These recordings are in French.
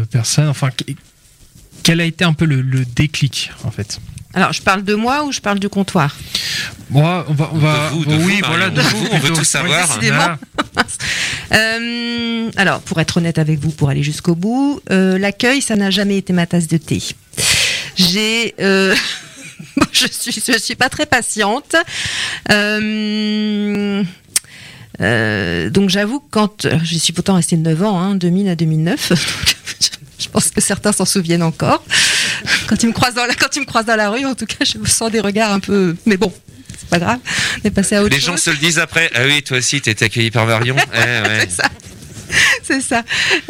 personne. Enfin, quel a été un peu le déclic en fait? Alors, je parle de moi ou je parle du comptoir? Moi, on va. De vous, voilà, de vous. On veut tout savoir. Décidément. Alors, pour être honnête avec vous, pour aller jusqu'au bout, l'accueil, ça n'a jamais été ma tasse de thé. Je suis pas très patiente. Donc j'avoue que quand j'y suis pourtant restée 9 ans, 2000 à 2009. Je pense que certains s'en souviennent encore. Quand tu me croises dans la rue, en tout cas, je sens des regards un peu. Mais bon, c'est pas grave. On est passé à autre chose. Les gens se le disent après. Ah oui, toi aussi, t'es accueilli par Marion. Ouais. C'est ça.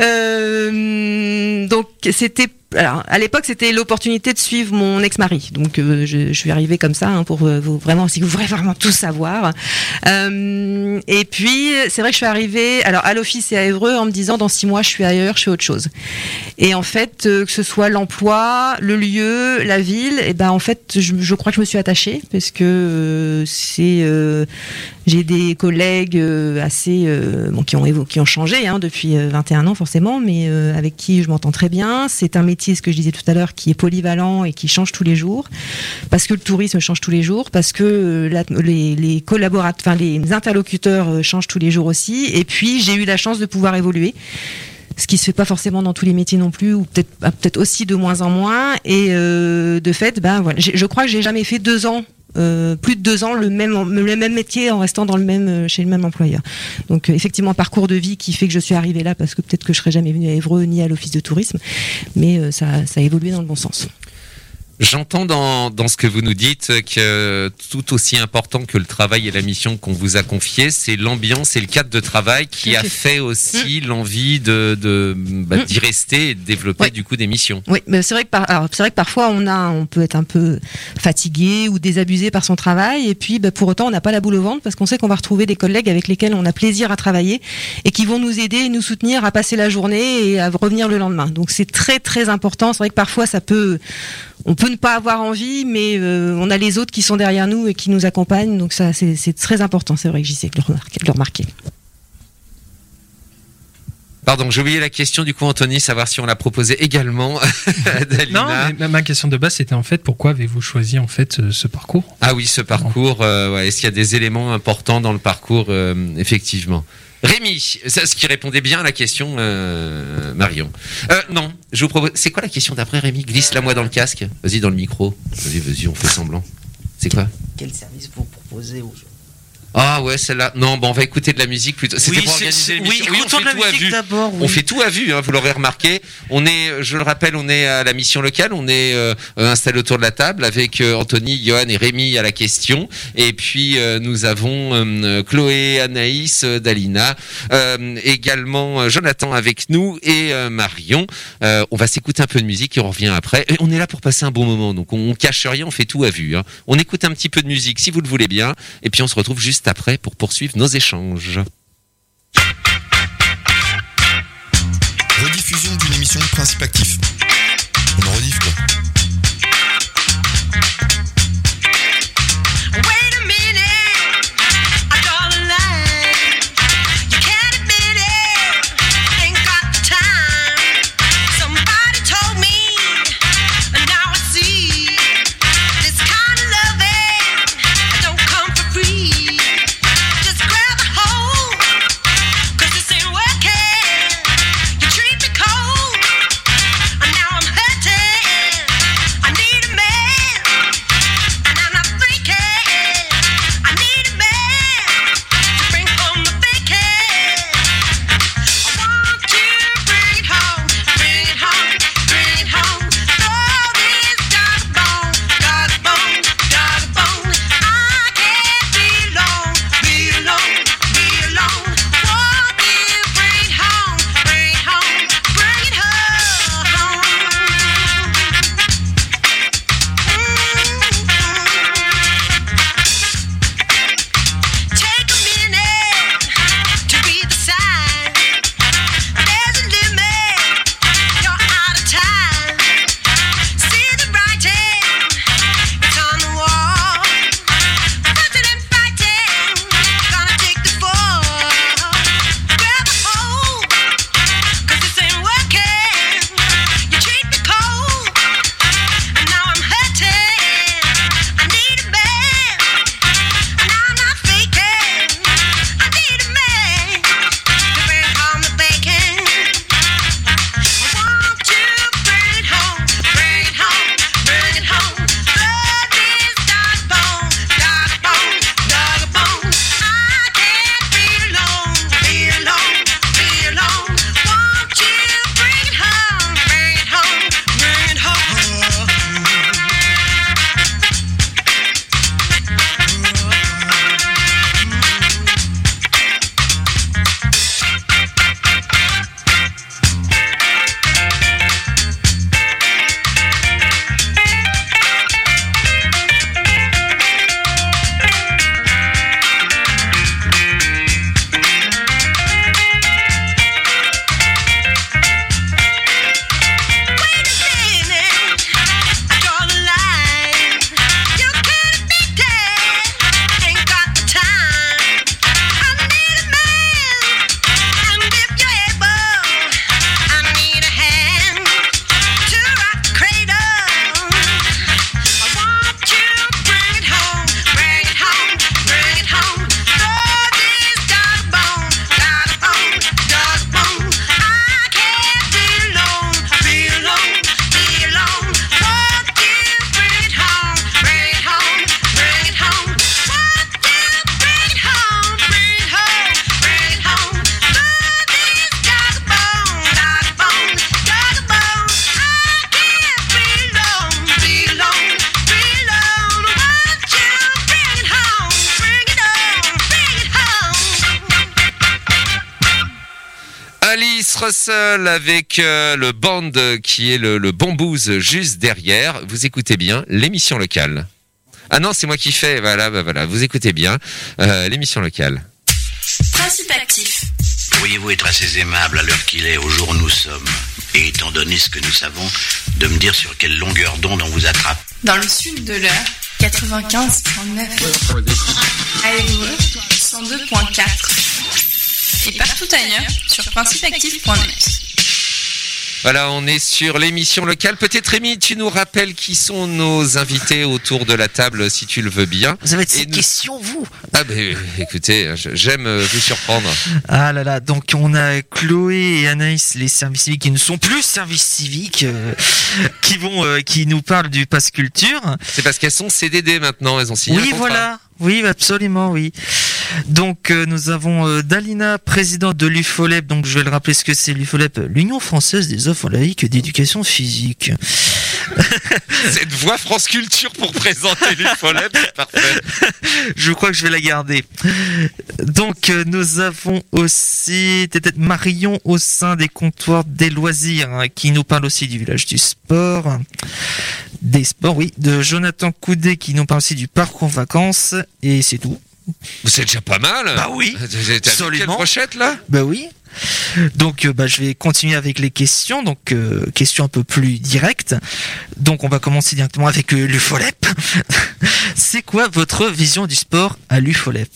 Donc c'était. Alors, à l'époque, c'était l'opportunité de suivre mon ex-mari. Donc, je suis arrivée comme ça pour vraiment, si vous voulez vraiment tout savoir. Et puis, c'est vrai que je suis arrivée, alors à l'office et à Évreux, en me disant dans 6 mois, je suis ailleurs, je fais autre chose. Et en fait, que ce soit l'emploi, le lieu, la ville, et ben en fait, je crois que je me suis attachée parce que j'ai des collègues assez qui ont changé depuis 21 ans forcément, mais avec qui je m'entends très bien. C'est un métier, ce que je disais tout à l'heure, qui est polyvalent et qui change tous les jours, parce que le tourisme change tous les jours, parce que les collaborateurs, les interlocuteurs changent tous les jours aussi. Et puis j'ai eu la chance de pouvoir évoluer, ce qui se fait pas forcément dans tous les métiers non plus, ou peut-être aussi de moins en moins. Et de fait, voilà, je crois que j'ai jamais fait 2 ans. Plus de 2 ans le même métier en restant chez le même employeur. Donc effectivement, parcours de vie qui fait que je suis arrivée là, parce que peut-être que je serais jamais venue à Évreux ni à l'office de tourisme, mais ça a évolué dans le bon sens. J'entends dans ce que vous nous dites que tout aussi important que le travail et la mission qu'on vous a confiée, c'est l'ambiance et le cadre de travail qui a fait aussi l'envie d'y rester et de développer du coup des missions. Oui, mais c'est vrai que parfois on peut être un peu fatigué ou désabusé par son travail, et puis pour autant on n'a pas la boule au ventre, parce qu'on sait qu'on va retrouver des collègues avec lesquels on a plaisir à travailler et qui vont nous aider et nous soutenir à passer la journée et à revenir le lendemain. Donc c'est très très important. C'est vrai que parfois on peut ne pas avoir envie, mais on a les autres qui sont derrière nous et qui nous accompagnent, donc ça c'est très important. C'est vrai que j'y sais de le remarquer. Pardon, j'ai oublié la question du coup, Anthony, savoir si on l'a proposé également à Dalina. Non, mais ma question de base c'était en fait pourquoi avez-vous choisi en fait ce parcours? Ah oui, ce parcours. Est-ce qu'il y a des éléments importants dans le parcours effectivement? Rémi, ce qui répondait bien à la question, Marion. Non, je vous propose. C'est quoi la question d'après, Rémi? Glisse-la moi dans le casque. Vas-y, dans le micro. Vas-y, on fait semblant. C'est quoi? Quel service vous proposez aux gens? Ah ouais, celle-là. Non, on va écouter de la musique plutôt. C'était pour organiser l'émission. Oui, on fait tout à vue. On fait tout à vue, vous l'aurez remarqué. Je le rappelle, on est à la mission locale. On est installé autour de la table avec Anthony, Johan et Rémi à la question. Et puis nous avons Chloé, Anaïs, Dalina, également Jonathan avec nous et Marion. On va s'écouter un peu de musique et on revient après. Et on est là pour passer un bon moment, donc on cache rien, on fait tout à vue. On écoute un petit peu de musique si vous le voulez bien, et puis on se retrouve juste après pour poursuivre nos échanges. Rediffusion d'une émission de Principe Actif. On en rediff quoi. Treat me cold, and now I'm hurting. Russell avec le band qui est le Bamboos juste derrière. Vous écoutez bien l'émission locale. Ah non, c'est moi qui fais. Voilà, vous écoutez bien l'émission locale. Principe actif. Pourriez-vous être assez aimable à l'heure qu'il est, au jour où nous sommes, et étant donné ce que nous savons, de me dire sur quelle longueur d'onde on vous attrape? Dans le sud de l'heure, 95.9. À Évreux, 102.4. Et partout ailleurs, sur principeactif.net. Voilà, on est sur l'émission locale. Peut-être Rémi, tu nous rappelles qui sont nos invités autour de la table, si tu le veux bien. Vous avez cette question, vous? Ah ben, écoutez, j'aime vous surprendre. Ah là là, donc on a Chloé et Anaïs, les services civiques qui ne sont plus services civiques, qui nous parlent du Pass Culture. C'est parce qu'elles sont CDD maintenant, elles ont signé un contrat. Voilà. Oui, absolument, oui. Donc, nous avons Dalina, présidente de l'UFOLEP. Donc, je vais le rappeler ce que c'est l'UFOLEP, l'Union Française des Offres laïques d'éducation physique. Cette voix France Culture pour présenter l'UFOLEP, c'est parfait. Je crois que je vais la garder. Donc, nous avons aussi Marion au sein des comptoirs des loisirs, qui nous parle aussi du village du sport. Des sports, oui. De Jonathan Coudet, qui nous parle aussi du parcours vacances. Et c'est tout. C'est déjà pas mal. Bah oui. T'as vu quelle brochette là? Bah oui. Donc je vais continuer avec les questions. Donc questions un peu plus directes. Donc on va commencer directement avec l'UFOLEP. C'est quoi votre vision du sport à l'UFOLEP?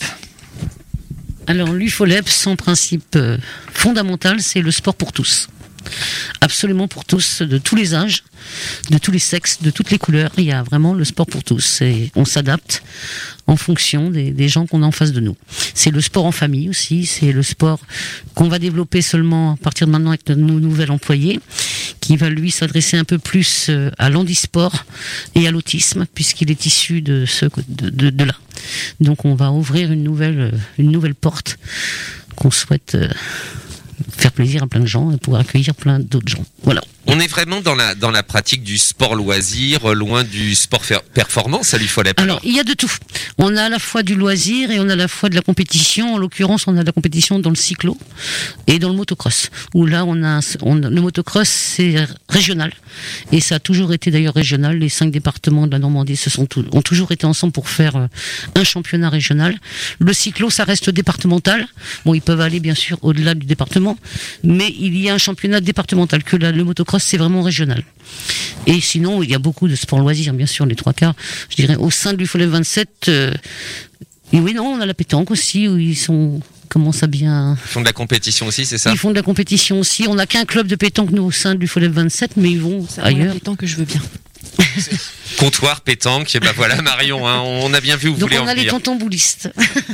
Alors l'UFOLEP, son principe fondamental, c'est le sport pour tous. Absolument pour tous, de tous les âges, de tous les sexes, de toutes les couleurs. Il y a vraiment le sport pour tous et on s'adapte en fonction des gens qu'on a en face de nous. C'est le sport en famille aussi, c'est le sport qu'on va développer seulement à partir de maintenant avec nos nouvel employé, qui va lui s'adresser un peu plus à l'handisport et à l'autisme, puisqu'il est issu de là. Donc on va ouvrir une nouvelle porte qu'on souhaite faire plaisir à plein de gens et pouvoir accueillir plein d'autres gens. Voilà. On est vraiment dans la pratique du sport loisir, loin du sport performance à l'UFOLEP. Alors, il y a de tout. On a à la fois du loisir et on a à la fois de la compétition. En l'occurrence, on a de la compétition dans le cyclo et dans le motocross. Où là, le motocross, c'est régional. Et ça a toujours été d'ailleurs régional. Les 5 départements de la Normandie ont toujours été ensemble pour faire un championnat régional. Le cyclo, ça reste départemental. Bon, ils peuvent aller bien sûr au-delà du département, mais il y a un championnat départemental. Que le motocross, c'est vraiment régional. Et sinon, il y a beaucoup de sports loisirs, bien sûr, les 3/4. Je dirais, au sein de l'UFOLEP 27, et oui, non, on a la pétanque aussi, où ils commencent à bien... Ils font de la compétition aussi, c'est ça? Ils font de la compétition aussi. On n'a qu'un club de pétanque, nous, au sein de l'UFOLEP 27, mais ils vont ailleurs. La pétanque que je veux bien. Comptoir, pétanque, et ben voilà, Marion, hein, on a bien vu où vous donc voulez en venir. Donc on a les tontons boulistes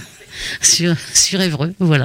sur Évreux, voilà.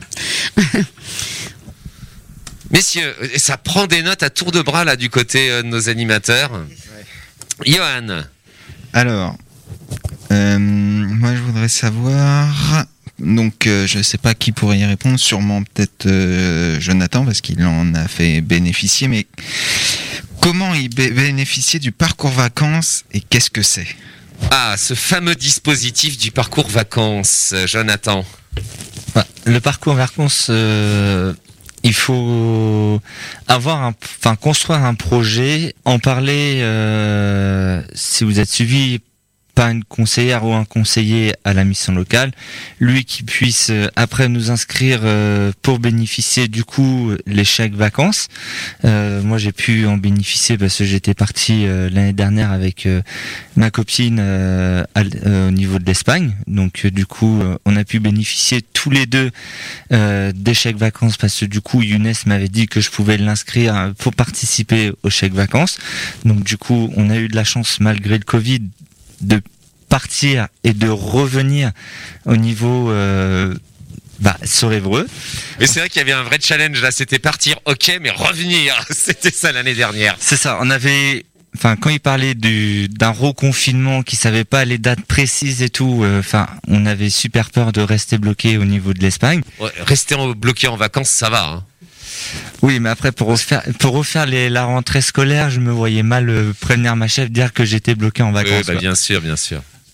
Messieurs, ça prend des notes à tour de bras là du côté de nos animateurs. Ouais. Johan. Alors, moi je voudrais savoir, donc je sais pas qui pourrait y répondre, sûrement peut-être Jonathan parce qu'il en a fait bénéficier, mais comment il bénéficier du parcours vacances et qu'est-ce que c'est? Ah, ce fameux dispositif du parcours vacances, Jonathan. Le parcours vacances... il faut construire un projet, en parler si vous êtes suivi par une conseillère ou un conseiller à la mission locale, lui qui puisse après nous inscrire pour bénéficier du coup les chèques vacances. Moi j'ai pu en bénéficier parce que j'étais parti l'année dernière avec ma copine au niveau de l'Espagne, donc du coup on a pu bénéficier tous les deux des chèques vacances parce que du coup Younes m'avait dit que je pouvais l'inscrire pour participer aux chèques vacances. Donc du coup on a eu de la chance malgré le Covid de partir et de revenir au niveau sur Évreux. Mais c'est vrai qu'il y avait un vrai challenge là, c'était partir, ok, mais revenir, c'était ça l'année dernière. C'est ça, on avait... quand il parlait d'un reconfinement, qui savait pas les dates précises et tout, on avait super peur de rester bloqué au niveau de l'Espagne. Ouais, rester bloqué en vacances, ça va, hein. Oui, mais après, pour refaire la rentrée scolaire, je me voyais mal prévenir ma chef, dire que j'étais bloqué en vacances. Oui, bien sûr, bien sûr.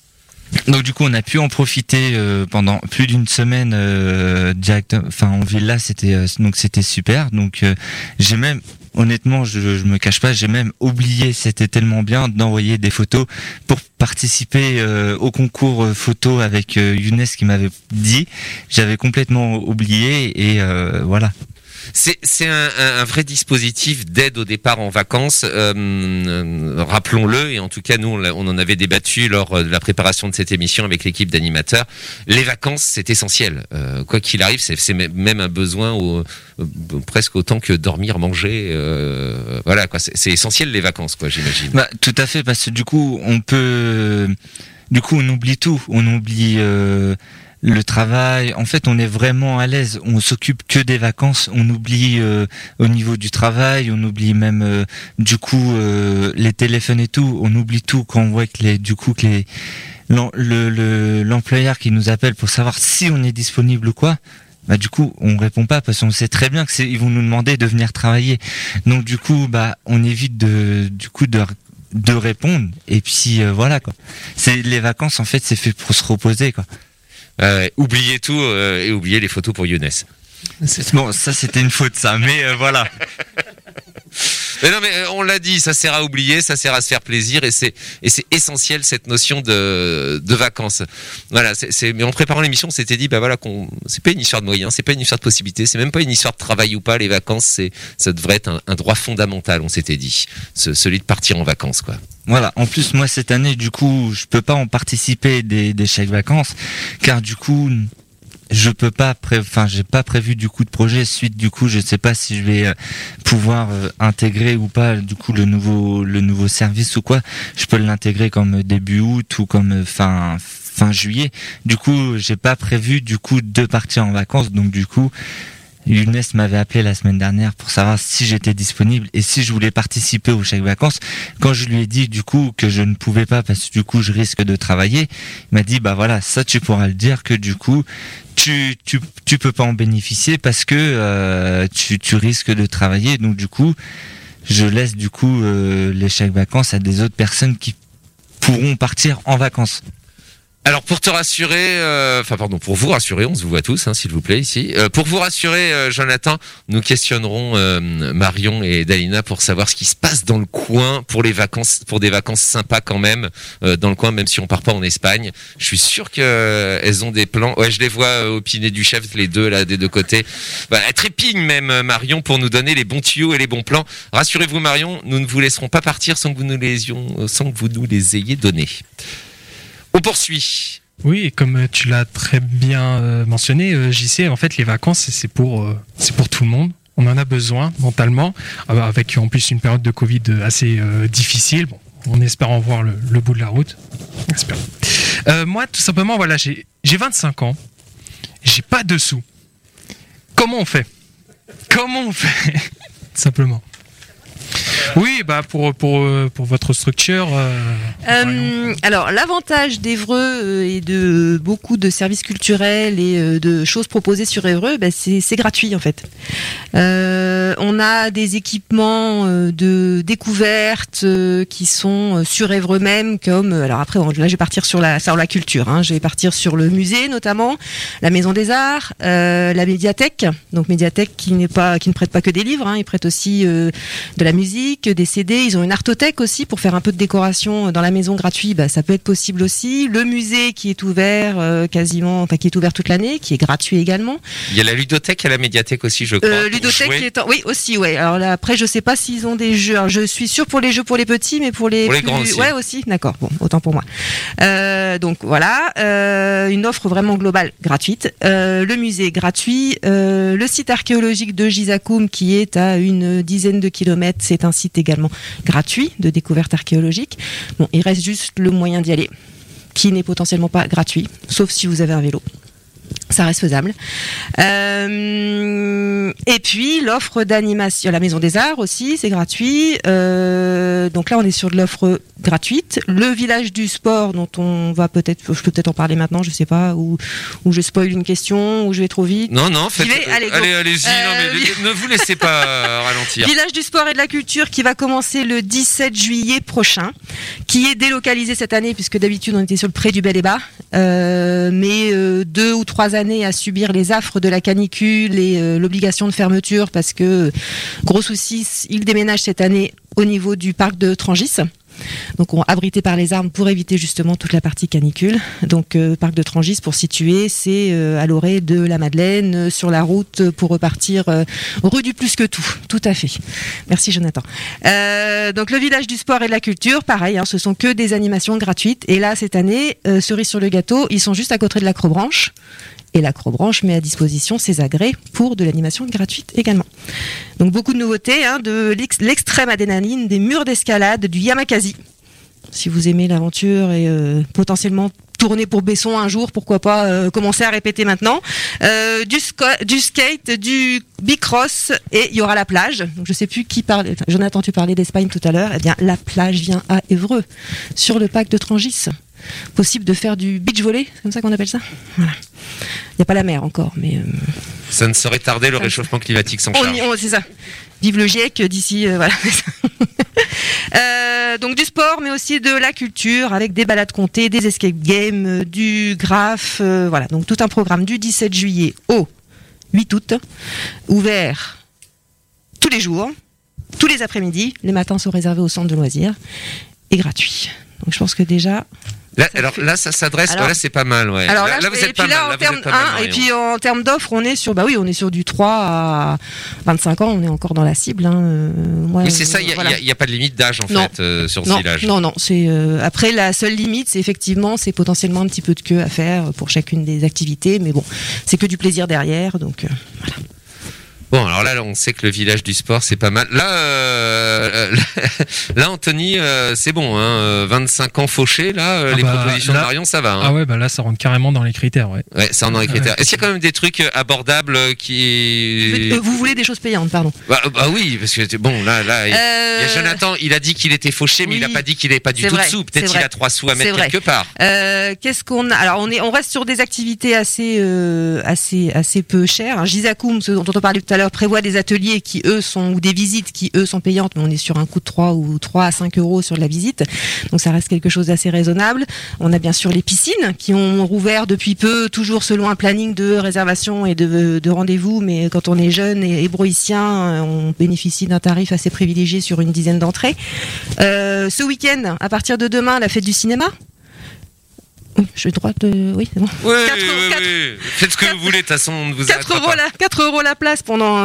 Donc du coup, on a pu en profiter pendant plus d'une semaine en villa. C'était super. Donc j'ai même, honnêtement, je me cache pas, j'ai même oublié. C'était tellement bien d'envoyer des photos pour participer au concours photo avec Younes qui m'avait dit. J'avais complètement oublié et voilà. C'est un vrai dispositif d'aide au départ en vacances, rappelons-le, et en tout cas nous on en avait débattu lors de la préparation de cette émission avec l'équipe d'animateurs. Les vacances c'est essentiel, quoi qu'il arrive, c'est même un besoin presque autant que dormir, manger, voilà quoi, c'est essentiel les vacances quoi, j'imagine. Bah, tout à fait, parce que du coup on oublie tout, on oublie le travail. En fait, on est vraiment à l'aise. On s'occupe que des vacances. On oublie au niveau du travail. On oublie même les téléphones et tout. On oublie tout quand on voit que l'employeur qui nous appelle pour savoir si on est disponible ou quoi. Bah du coup, on répond pas parce qu'on sait très bien que ils vont nous demander de venir travailler. Donc du coup, on évite de répondre. Et puis voilà quoi. C'est les vacances en fait, c'est fait pour se reposer quoi. Oubliez tout et oubliez les photos pour Younes. Bon, ça c'était une faute, ça, mais voilà. Mais non, mais on l'a dit, ça sert à oublier, ça sert à se faire plaisir, et c'est essentiel cette notion de vacances. Voilà, mais en préparant l'émission, on s'était dit, bah voilà, c'est pas une histoire de moyens, c'est pas une histoire de possibilités, c'est même pas une histoire de travail ou pas. Les vacances, ça devrait être un droit fondamental, on s'était dit, celui de partir en vacances, quoi. Voilà. En plus, moi cette année, du coup, je peux pas en participer des chèques vacances, car du coup, je peux pas, j'ai pas prévu du coup de projet suite. Du coup, je sais pas si je vais pouvoir intégrer ou pas du coup le nouveau service ou quoi. Je peux l'intégrer comme début août ou comme fin juillet. Du coup, j'ai pas prévu du coup de partir en vacances. Donc du coup, Younes m'avait appelé la semaine dernière pour savoir si j'étais disponible et si je voulais participer aux chèques vacances. Quand je lui ai dit du coup que je ne pouvais pas parce que du coup je risque de travailler, il m'a dit bah voilà, ça tu pourras le dire que du coup tu peux pas en bénéficier parce que tu risques de travailler. Donc du coup je laisse du coup les chèques vacances à des autres personnes qui pourront partir en vacances. Alors pour te rassurer, pour vous rassurer, on se vous voit tous, hein, s'il vous plaît ici. Pour vous rassurer, Jonathan, nous questionnerons Marion et Dalina pour savoir ce qui se passe dans le coin pour les vacances, pour des vacances sympas quand même dans le coin, même si on part pas en Espagne. Je suis sûr que elles ont des plans. Ouais, je les vois opiner du chef, les deux là des deux côtés. Bah, elle trépigne même Marion pour nous donner les bons tuyaux et les bons plans. Rassurez-vous Marion, nous ne vous laisserons pas partir sans que vous nous les ayez donnés. On poursuit. Oui, et comme tu l'as très bien mentionné, JC, en fait, les vacances, c'est pour tout le monde. On en a besoin mentalement, avec en plus une période de Covid assez difficile. Bon, on espère en voir le bout de la route. Moi, tout simplement, voilà, j'ai 25 ans, j'ai pas de sous. Comment on fait Simplement. Oui, bah pour votre structure. Alors l'avantage d'Évreux et de beaucoup de services culturels et de choses proposées sur Évreux, bah, c'est gratuit en fait. On a des équipements de découverte qui sont sur Évreux même, comme alors après là je vais partir sur la culture. Hein, je vais partir sur le musée notamment, la Maison des Arts, la médiathèque. Donc médiathèque qui ne prête pas que des livres, hein, ils prêtent aussi de la musique, des CD, ils ont une artothèque aussi pour faire un peu de décoration dans la maison gratuit, bah, ça peut être possible aussi. Le musée qui est ouvert qui est ouvert toute l'année, qui est gratuit également. Il y a la ludothèque et la médiathèque aussi, je crois. Ludothèque oui aussi, ouais. Alors là, après je sais pas s'ils ont des jeux. Alors, je suis sûre pour les jeux pour les petits, mais pour les grands aussi. Ouais aussi, d'accord. Bon, autant pour moi. Donc voilà, une offre vraiment globale gratuite. Le musée gratuit, le site archéologique de Gizakoum qui est à une dizaine de kilomètres, c'est un site également gratuit de découverte archéologique. Bon, il reste juste le moyen d'y aller, qui n'est potentiellement pas gratuit, sauf si vous avez un vélo. Ça reste faisable. Et puis l'offre d'animation, la Maison des Arts aussi, c'est gratuit. Donc là, on est sur de l'offre gratuite. Le village du sport, dont on va je peux peut-être en parler maintenant, je sais pas, ou je spoil une question, ou je vais trop vite. Non, allez, allez-y. Non, mais ne vous laissez pas ralentir. Village du sport et de la culture qui va commencer le 17 juillet prochain, qui est délocalisé cette année puisque d'habitude on était sur le pré du Bel et Bas, mais 2 ou 3 années à subir les affres de la canicule et l'obligation de fermeture parce que gros souci, ils déménagent cette année au niveau du parc de Trangis. Donc on abrité par les arbres pour éviter justement toute la partie canicule. Donc parc de Trangis pour situer, c'est à l'orée de la Madeleine, sur la route pour repartir rue du Plus que tout à fait. Merci Jonathan. Donc le village du sport et de la culture, pareil, hein, ce sont que des animations gratuites. Et là cette année, cerise sur le gâteau, ils sont juste à côté de l'Acrobranche. Et l'Acrobranche met à disposition ses agrès pour de l'animation gratuite également. Donc beaucoup de nouveautés, hein, de l'extrême adrénaline, des murs d'escalade, du yamakasi. Si vous aimez l'aventure et potentiellement tourner pour Besson un jour, pourquoi pas commencer à répéter maintenant. Du skate, du bicross et il y aura la plage. Donc je sais plus qui parlait. Jonathan, tu parlais d'Espagne tout à l'heure. Eh bien la plage vient à Évreux, sur le parc de Trangis. Possible de faire du beach volley, c'est comme ça qu'on appelle ça. Voilà. Il n'y a pas la mer encore, mais ça ne saurait tarder, le réchauffement climatique s'en charge. C'est ça. Vive le GIEC d'ici, voilà. Donc du sport, mais aussi de la culture, avec des balades comptées, des escape games, du graphe, voilà. Donc tout un programme du 17 juillet au 8 août, ouvert tous les jours, tous les après-midi. Les matins sont réservés au centre de loisirs et gratuit. Donc je pense que déjà. Là, ça s'adresse. Là, c'est pas mal, ouais. Alors là, vous êtes pas mal. Et puis en termes d'offres, on est sur, on est sur du 3 à 25 ans. On est encore dans la cible. Hein. Mais c'est ça. Il y a pas de limite d'âge en fait sur ce village. Non. C'est après la seule limite, c'est potentiellement un petit peu de queue à faire pour chacune des activités. Mais bon, c'est que du plaisir derrière. Donc voilà. Bon, alors là, on sait que le village du sport, c'est pas mal. Là, Anthony, c'est bon, hein, 25 ans fauchés, là, les propositions de Marion, ça va. Hein. Ah ouais, là, ça rentre carrément dans les critères, ouais. Ouais, ça rentre dans les critères. Est-ce qu'il y a quand même des trucs abordables qui... Vous voulez des choses payantes, pardon. Bah oui, parce que bon, là, il y a Jonathan, il a dit qu'il était fauché, mais il a pas dit qu'il n'avait pas du tout de sous. Peut-être qu'il a 3 sous à mettre quelque part. Qu'est-ce qu'on a? Alors, on reste sur des activités assez peu chères. Gizakoum, ce dont on parlait tout à l'heure, prévoit des ateliers qui eux sont, ou des visites qui eux sont payantes, mais on est sur un coût de 3 à 5 euros sur la visite, donc ça reste quelque chose d'assez raisonnable. On a bien sûr les piscines qui ont rouvert depuis peu, toujours selon un planning de réservation et de rendez-vous, mais quand on est jeune et hébroïcien, on bénéficie d'un tarif assez privilégié sur une dizaine d'entrées. Ce week-end, à partir de demain, la fête du cinéma. J'ai le droit de... Oui, c'est bon. Oui. Faites ce que vous voulez, de toute façon, on ne vous arrêtera pas. 4 euros la place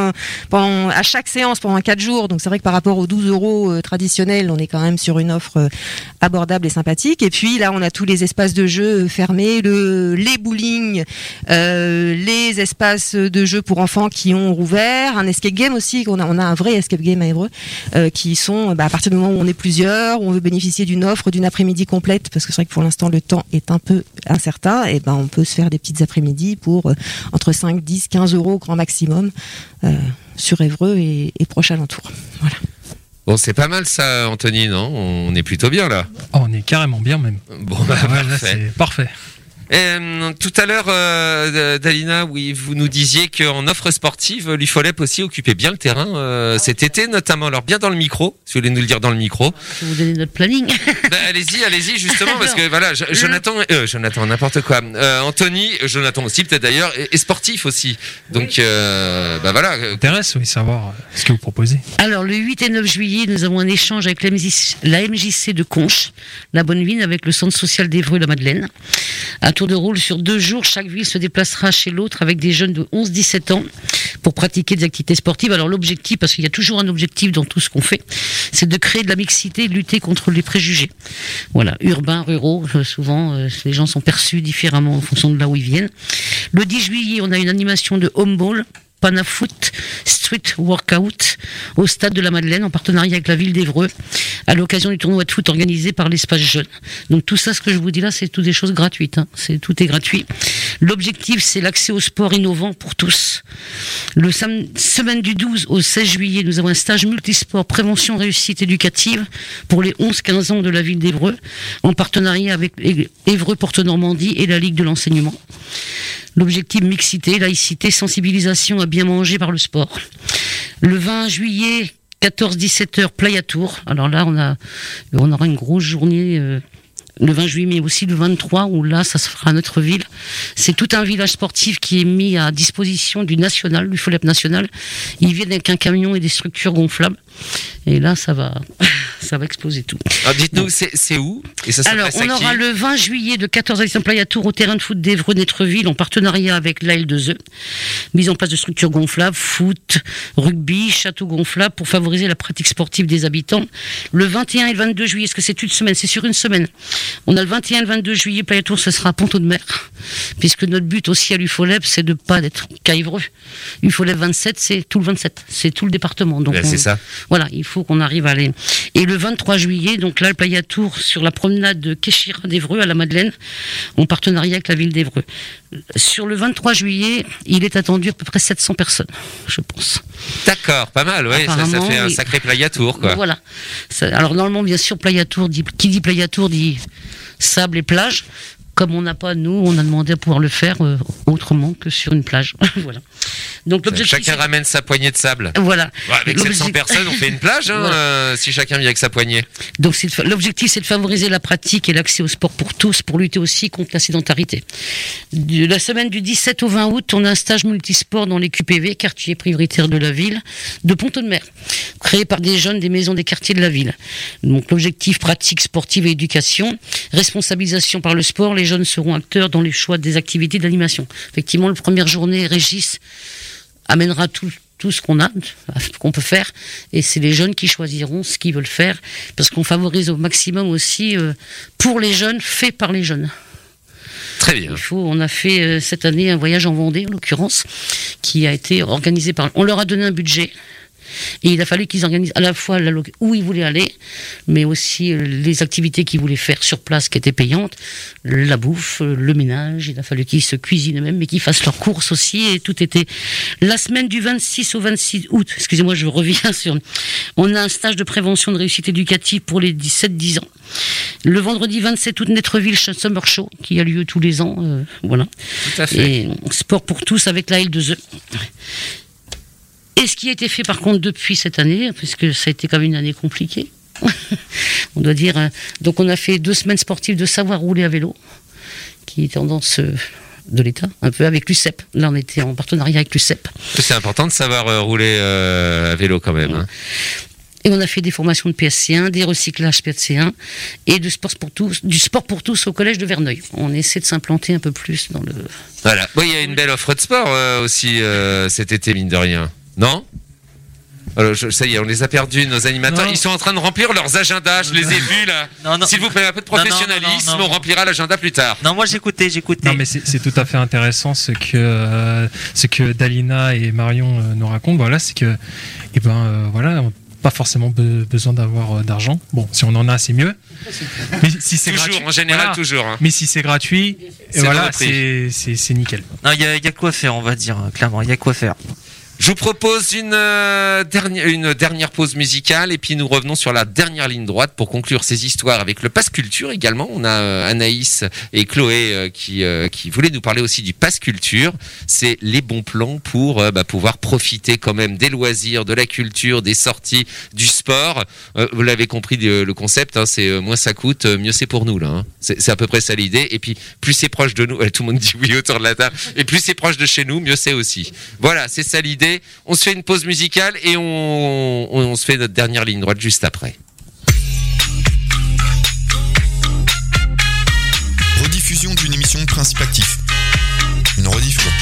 à chaque séance pendant 4 jours. Donc c'est vrai que par rapport aux 12 euros traditionnels, on est quand même sur une offre abordable et sympathique. Et puis là, on a tous les espaces de jeu fermés, les bowling, les espaces de jeu pour enfants qui ont rouvert, un escape game aussi. On a un vrai escape game à Évreux, qui sont, à partir du moment où on est plusieurs, où on veut bénéficier d'une offre, d'une après-midi complète, parce que c'est vrai que pour l'instant, le temps est un peu incertain, et on peut se faire des petites après-midi pour entre 5, 10, 15 euros grand maximum sur Évreux et proches alentours. Voilà. Bon, c'est pas mal ça, Anthony, non? On est plutôt bien là. Oh, on est carrément bien même. Bon, là, c'est parfait. Tout à l'heure, Dalina, oui, vous nous disiez qu'en offre sportive, l'UFOLEP aussi occupait bien le terrain cet été, notamment. Alors bien dans le micro, si vous voulez nous le dire dans le micro. Je vais vous donner notre planning. Allez-y, justement, parce que voilà, Jonathan, n'importe quoi. Anthony, Jonathan aussi peut-être d'ailleurs, et sportif aussi. Donc, voilà. Intéresse, oui, savoir ce que vous proposez. Alors, le 8 et 9 juillet, nous avons un échange avec la MJC de Conches, la Bonne Vigne, avec le centre social d'Évreux-la-Madeleine. Un tour de rôle sur 2 jours, chaque ville se déplacera chez l'autre avec des jeunes de 11-17 ans pour pratiquer des activités sportives. Alors l'objectif, parce qu'il y a toujours un objectif dans tout ce qu'on fait, c'est de créer de la mixité, de lutter contre les préjugés. Voilà, urbains, ruraux, souvent les gens sont perçus différemment en fonction de là où ils viennent. Le 10 juillet, on a une animation de home-ball, Panafoot Street Workout au stade de la Madeleine en partenariat avec la ville d'Évreux. à l'occasion du tournoi de foot organisé par l'Espace Jeune. Donc tout ça, ce que je vous dis là, c'est tout des choses gratuites. Tout est gratuit. L'objectif, c'est l'accès au sport innovant pour tous. Semaine du 12 au 16 juillet, nous avons un stage multisport prévention réussite éducative pour les 11-15 ans de la ville d'Évreux, en partenariat avec Évreux Porte Normandie et la Ligue de l'enseignement. L'objectif, mixité, laïcité, sensibilisation à bien manger par le sport. Le 20 juillet, 14-17h, Playa Tour. Alors là, on aura une grosse journée le 20 juillet, mais aussi le 23, où là, ça se fera à notre ville. C'est tout un village sportif qui est mis à disposition du FOLEP national. Ils viennent avec un camion et des structures gonflables. Et là, ça va exploser tout. Alors, dites-nous, c'est où? Et ça alors, on aura le 20 juillet de 14 à 17 Playa Tour au terrain de foot d'Évreux-Nétreville en partenariat avec l'AL2E. Mise en place de structures gonflables, foot, rugby, château gonflable pour favoriser la pratique sportive des habitants. Le 21 et le 22 juillet, est-ce que c'est une semaine? C'est sur une semaine. On a le 21 et le 22 juillet, Playa Tour, ce sera à Ponto de Mer. Puisque notre but aussi à l'UFOLEP, c'est de ne pas être qu'à Évreux. UFOLEP 27, c'est tout le 27. C'est tout le département. Donc c'est ça. Voilà, il faut qu'on arrive à aller. Et le 23 juillet, donc là, le Playa Tour sur la promenade de Kéchira d'Évreux à la Madeleine, en partenariat avec la ville d'Évreux. Sur le 23 juillet, il est attendu à peu près 700 personnes, je pense. D'accord, pas mal, oui. Ça fait un sacré Playa Tour, quoi. Voilà. Alors normalement, bien sûr, Playa Tour, qui dit Playa Tour dit sable et plage. Comme on n'a pas, nous, on a demandé à pouvoir le faire autrement que sur une plage. Voilà. Donc chacun ramène sa poignée de sable. Voilà. Ouais, avec 700 personnes, on fait une plage, voilà. Si chacun vient avec sa poignée. Donc l'objectif, c'est de favoriser la pratique et l'accès au sport pour tous, pour lutter aussi contre la sédentarité. La semaine du 17 au 20 août, on a un stage multisport dans les QPV, quartiers prioritaires de la ville, de Ponto de Mer, créé par des jeunes des maisons des quartiers de la ville. Donc l'objectif, pratique sportive et éducation, responsabilisation par le sport. Les jeunes seront acteurs dans les choix des activités d'animation. Effectivement, la première journée, Régis amènera tout ce qu'on peut faire, et c'est les jeunes qui choisiront ce qu'ils veulent faire, parce qu'on favorise au maximum aussi pour les jeunes, fait par les jeunes. Très bien. On a fait cette année un voyage en Vendée, en l'occurrence, qui a été organisé on leur a donné un budget. Et il a fallu qu'ils organisent à la fois où ils voulaient aller, mais aussi les activités qu'ils voulaient faire sur place qui étaient payantes, la bouffe, le ménage. Il a fallu qu'ils se cuisinent eux-mêmes, mais qu'ils fassent leurs courses aussi. Et tout était la semaine du 26 au 26 août. Excusez-moi, je reviens sur. On a un stage de prévention de réussite éducative pour les 17-10 ans. Le vendredi 27 août, Nétreville Summer Show, qui a lieu tous les ans. Voilà. Tout à fait. Et sport pour tous avec la L2E. Et ce qui a été fait par contre depuis cette année, puisque ça a été quand même une année compliquée, on doit dire. Donc on a fait 2 semaines sportives de savoir rouler à vélo, qui est tendance de l'État, un peu avec l'UCEP. Là on était en partenariat avec l'UCEP. C'est important de savoir rouler à vélo quand même. Hein. Et on a fait des formations de PSC1, des recyclages PSC1 et du sport pour tous au collège de Verneuil. On essaie de s'implanter un peu plus dans le... Voilà. Bon, il y a une belle offre de sport aussi cet été, mine de rien. Non? Alors, ça y est, on les a perdus, nos animateurs. Non. Ils sont en train de remplir leurs agendas, je les ai vus là. Non. S'il vous plaît, un peu de professionnalisme, on remplira l'agenda plus tard. Non, moi j'écoutais. Non, mais c'est tout à fait intéressant ce que Dalina et Marion nous racontent. Voilà, c'est que, voilà, pas forcément besoin d'avoir d'argent. Bon, si on en a, c'est mieux. Mais si c'est toujours, gratuit, en général, voilà. Toujours. Hein. Mais si c'est gratuit, voilà, c'est nickel. Non, il y a quoi faire, on va dire clairement. Il y a quoi faire. Je vous propose une dernière pause musicale et puis nous revenons sur la dernière ligne droite pour conclure ces histoires avec le Pass Culture également. On a Anaïs et Chloé qui voulaient nous parler aussi du Pass Culture. C'est les bons plans pour pouvoir profiter quand même des loisirs, de la culture, des sorties, du sport. Vous l'avez compris le concept, hein, c'est moins ça coûte, mieux c'est pour nous là. Hein. C'est à peu près ça l'idée. Et puis plus c'est proche de nous, tout le monde dit oui autour de la table. Et plus c'est proche de chez nous, mieux c'est aussi. Voilà, c'est ça l'idée. On se fait une pause musicale et on se fait notre dernière ligne droite juste après. Rediffusion d'une émission de Principe Actif. Une rediff quoi.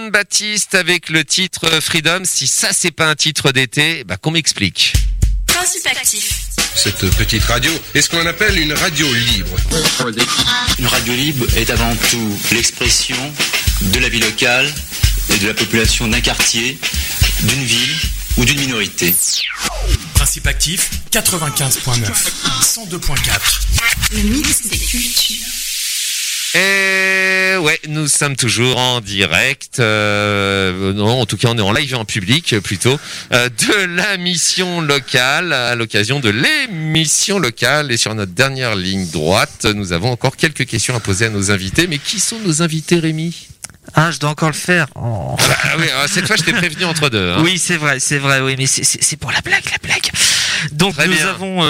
Baptiste avec le titre Freedom. Si ça c'est pas un titre d'été, qu'on m'explique. Principe actif. Cette petite radio est ce qu'on appelle une radio libre. Une radio libre est avant tout l'expression de la vie locale et de la population d'un quartier, d'une ville ou d'une minorité. Principe actif, 95.9, 102.4. Le mix des cultures. Et ouais, nous sommes toujours en direct, non, en tout cas on est en live en public plutôt, de la mission locale, à l'occasion de l'émission locale. Et sur notre dernière ligne droite, nous avons encore quelques questions à poser à nos invités. Mais qui sont nos invités, Rémi ? Ah, je dois encore le faire. Oh. Oui, cette fois je t'ai prévenu entre deux. Hein. Oui, c'est vrai, oui, mais c'est pour la blague. Donc Très nous bien. avons